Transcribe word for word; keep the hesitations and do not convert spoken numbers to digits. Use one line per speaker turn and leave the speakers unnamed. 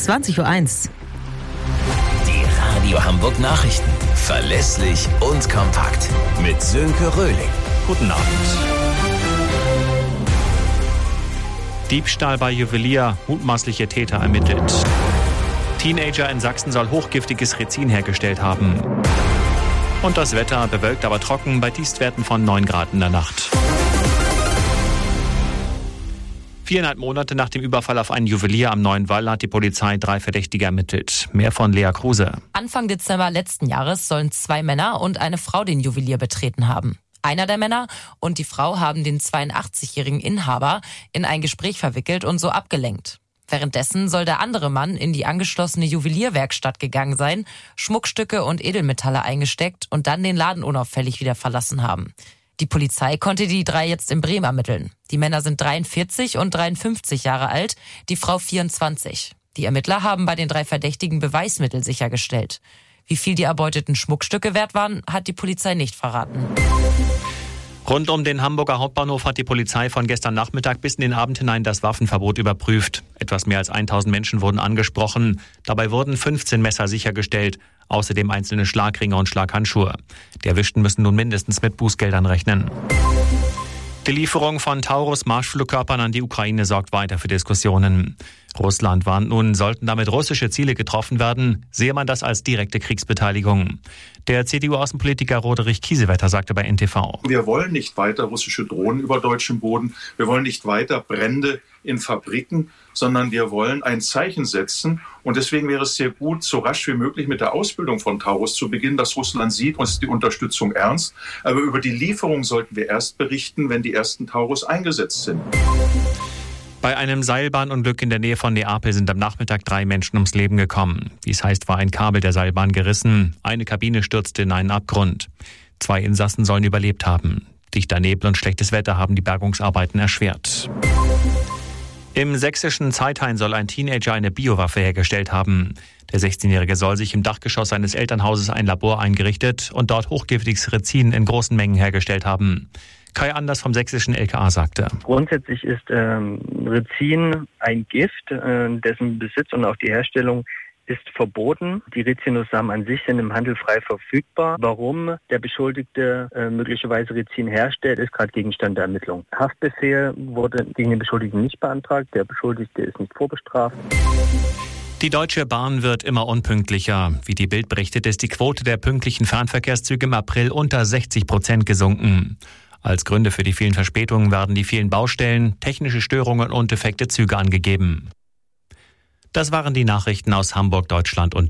zwanzig Uhr eins.
Die Radio Hamburg Nachrichten. Verlässlich und kompakt. Mit Sönke Röhling.
Guten Abend. Diebstahl bei Juwelier. Mutmaßliche Täter ermittelt. Teenager in Sachsen soll hochgiftiges Rizin hergestellt haben. Und das Wetter bewölkt, aber trocken bei Tiefstwerten von neun Grad in der Nacht. Viereinhalb Monate nach dem Überfall auf einen Juwelier am Neuen Wall hat die Polizei drei Verdächtige ermittelt. Mehr von Lea Kruse.
Anfang Dezember letzten Jahres sollen zwei Männer und eine Frau den Juwelier betreten haben. Einer der Männer und die Frau haben den zweiundachtzigjährigen Inhaber in ein Gespräch verwickelt und so abgelenkt. Währenddessen soll der andere Mann in die angeschlossene Juwelierwerkstatt gegangen sein, Schmuckstücke und Edelmetalle eingesteckt und dann den Laden unauffällig wieder verlassen haben. Die Polizei konnte die drei jetzt in Bremen ermitteln. Die Männer sind dreiundvierzig und dreiundfünfzig Jahre alt, die Frau vierundzwanzig. Die Ermittler haben bei den drei Verdächtigen Beweismittel sichergestellt. Wie viel die erbeuteten Schmuckstücke wert waren, hat die Polizei nicht verraten.
Rund um den Hamburger Hauptbahnhof hat die Polizei von gestern Nachmittag bis in den Abend hinein das Waffenverbot überprüft. Etwas mehr als tausend Menschen wurden angesprochen. Dabei wurden fünfzehn Messer sichergestellt. Außerdem einzelne Schlagringe und Schlaghandschuhe. Die Erwischten müssen nun mindestens mit Bußgeldern rechnen. Die Lieferung von Taurus-Marschflugkörpern an die Ukraine sorgt weiter für Diskussionen. Russland warnt nun, sollten damit russische Ziele getroffen werden, sehe man das als direkte Kriegsbeteiligung. Der C D U-Außenpolitiker Roderich Kiesewetter sagte bei N T V:
Wir wollen nicht weiter russische Drohnen über deutschem Boden. Wir wollen nicht weiter Brände in Fabriken, sondern wir wollen ein Zeichen setzen. Und deswegen wäre es sehr gut, so rasch wie möglich mit der Ausbildung von Taurus zu beginnen, dass Russland sieht, uns die Unterstützung ernst. Aber über die Lieferung sollten wir erst berichten, wenn die ersten Taurus eingesetzt sind.
Bei einem Seilbahnunglück in der Nähe von Neapel sind am Nachmittag drei Menschen ums Leben gekommen. Wie es heißt, war ein Kabel der Seilbahn gerissen. Eine Kabine stürzte in einen Abgrund. Zwei Insassen sollen überlebt haben. Dichter Nebel und schlechtes Wetter haben die Bergungsarbeiten erschwert. Im sächsischen Zeithain soll ein Teenager eine Biowaffe hergestellt haben. Der sechzehnjährige soll sich im Dachgeschoss seines Elternhauses ein Labor eingerichtet und dort hochgiftiges Rizin in großen Mengen hergestellt haben. Kai Anders vom sächsischen L K A sagte:
Grundsätzlich ist ähm, Rizin ein Gift, äh, dessen Besitz und auch die Herstellung ist verboten. Die Rizinussamen an sich sind im Handel frei verfügbar. Warum der Beschuldigte äh, möglicherweise Rizin herstellt, ist gerade Gegenstand der Ermittlung. Haftbefehl wurde gegen den Beschuldigten nicht beantragt. Der Beschuldigte ist nicht vorbestraft.
Die Deutsche Bahn wird immer unpünktlicher. Wie die Bild berichtet, ist die Quote der pünktlichen Fernverkehrszüge im April unter sechzig Prozent gesunken. Als Gründe für die vielen Verspätungen werden die vielen Baustellen, technische Störungen und defekte Züge angegeben. Das waren die Nachrichten aus Hamburg, Deutschland und